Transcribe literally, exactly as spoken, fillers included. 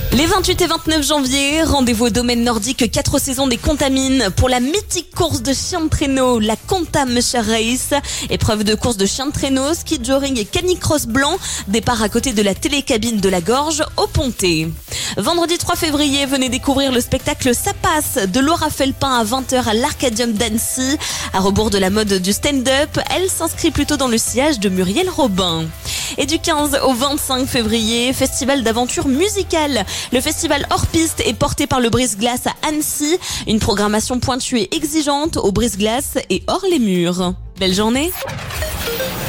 Les vingt-huit et vingt-neuf janvier, rendez-vous au domaine nordique quatre saisons des Contamines pour la mythique course de chiens de traîneau, la Conta Musher Race. Épreuve de course de chiens de traîneau, ski joring et canicross blanc. Départ à côté de la télécabine de la Gorge au Pontet. Vendredi trois février, venez découvrir le spectacle Ça passe de Laura Felpin à vingt heures à l'Arcadium d'Annecy. À rebours de la mode du stand-up, elle s'inscrit plutôt dans le sillage de Muriel Robin. Et du quinze au vingt-cinq février, festival d'aventure musicale. Le festival hors piste est porté par le Brise-Glace à Annecy. Une programmation pointue et exigeante au Brise-Glace et hors les murs. Belle journée!